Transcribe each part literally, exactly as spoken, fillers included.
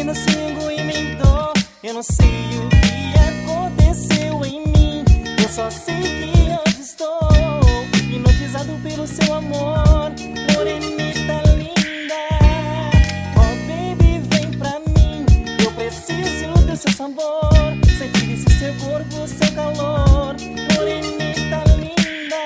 Divina Singo emendou. Eu não sei o que aconteceu em mim. Eu só sei que hoje estou hipnotizado pelo seu amor. Morenita linda, oh baby, vem pra mim. Eu preciso do seu sabor, sentir esse seu corpo, seu calor. Morenita linda,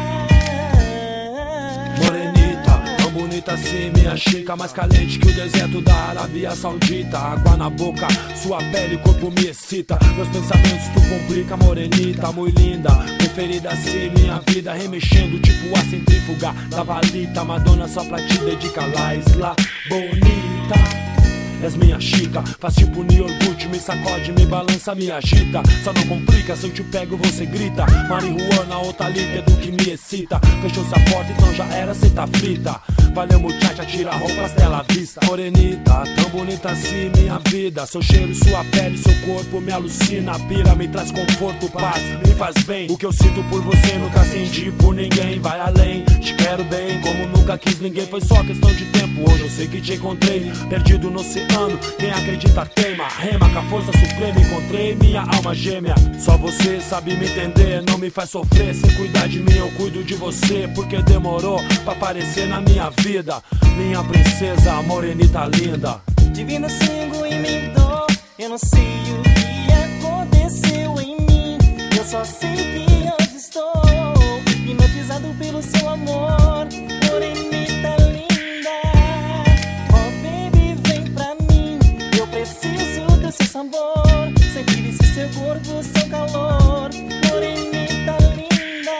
morenita, tão bonita assim, minha chica, mais caliente que o deserto da Arábia Saudita. Água na boca, sua pele, corpo me excita. Meus pensamentos tu complica, morenita, muito linda. Preferida assim, minha vida remexendo, tipo a centrífuga da valita. Madonna só pra te dedicar, lá, isla bonita. És minha chica, faz tipo New York, me sacode, me balança, me agita. Só não complica, se eu te pego você grita. Marihuana ou talita é do que me excita. Fechou-se a porta, então já era, cê tá frita. Valeu muchacha, tira a roupa, tela à vista. Morenita, tão bonita assim minha vida. Seu cheiro, sua pele, seu corpo me alucina. Pira, me traz conforto, paz, me faz bem. O que eu sinto por você nunca senti por ninguém. Vai além, te quero bem, como nunca quis ninguém. Foi só questão de tempo, hoje eu sei que te encontrei. Perdido no oceano, quem acredita teima. Rema com a força suprema, encontrei minha alma gêmea. Só você sabe me entender, não me faz sofrer. Se cuidar de mim eu cuido de você, porque demorou pra aparecer na minha vida. Minha princesa, morenita linda. Divina Singo emendou. Eu não sei o que aconteceu em mim. Eu só sei que hoje estou hipnotizado pelo seu amor. Morenita linda, oh baby, vem pra mim. Eu preciso do seu sabor, sentir esse seu corpo, seu calor. Morenita linda,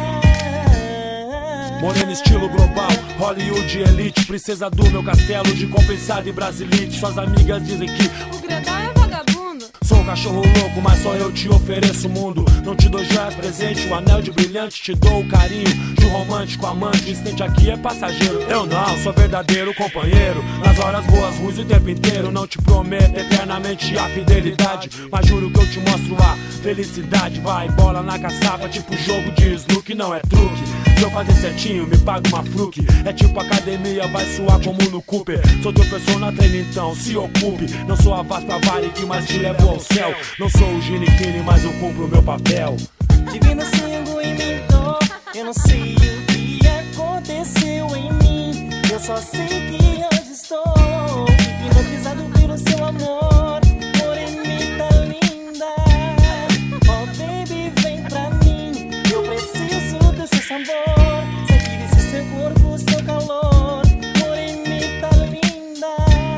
morena estilo global, Hollywood elite. Princesa do meu castelo de compensado e brasilite. Suas amigas dizem que o Gredal é vagabundo. sou um cachorro louco, mas só eu te ofereço o mundo. Não te dou joias presente, o anel de brilhante. Te dou o carinho de um romântico amante. O instante aqui é passageiro, eu não, sou verdadeiro companheiro. Nas horas boas, ruins o tempo inteiro. Não te prometo eternamente a fidelidade, mas juro que eu te mostro a felicidade. Vai, bola na caçapa, tipo jogo de snook, não é truque. Se eu fazer certinho, me paga uma fruque. É tipo academia, vai suar como no Cooper. Sou teu persona treino, então se ocupe. Não sou a Vaz pra Varig, mas te levo ao céu. Não sou o Ginequine, mas eu cumpro o meu papel. Divina Singo emendou. Eu não sei o que aconteceu em mim. Eu só sei que hoje estou hipnotizado pelo seu amor. Morenita linda, oh baby, vem pra mim. Eu preciso do seu sabor, sentir esse seu corpo, seu calor. Morenita linda,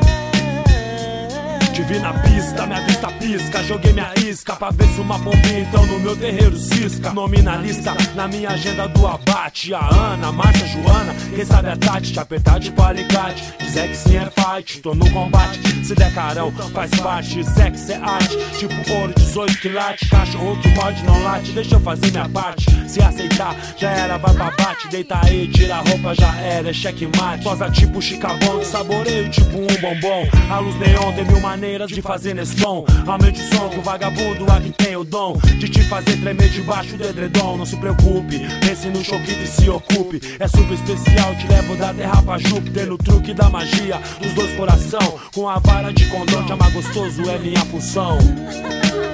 Te vi na pista, minha vista pisca. Joguei minha isca pra ver se uma bombinha então no meu terreiro cisca. Nome na lista, na minha agenda do abate. A Ana, a Márcia, a Joana, quem sabe a Tati. Te apertar de palicate, dizer que sim é fight. Tô no combate, se der carão faz parte. Sexo é arte, tipo ouro dezoito quilates. Cachorro que morde não late, deixa eu fazer minha parte. Se aceitar, já era, vai pra bate. Deita aí, tira a roupa, já era, é checkmate. Posa tipo chicabão, saboreio tipo um bombom. A luz neon tem mil maneiras de fazer nesse tom. Aumente o som que o vagabundo aqui tem o dom de te fazer tremer debaixo do edredom. Não se preocupe, pense no choquito e se ocupe. É super especial, te levo da terra pra Júpiter. No truque da magia dos dois coração, com a vara de condão. Te amar gostoso é minha função.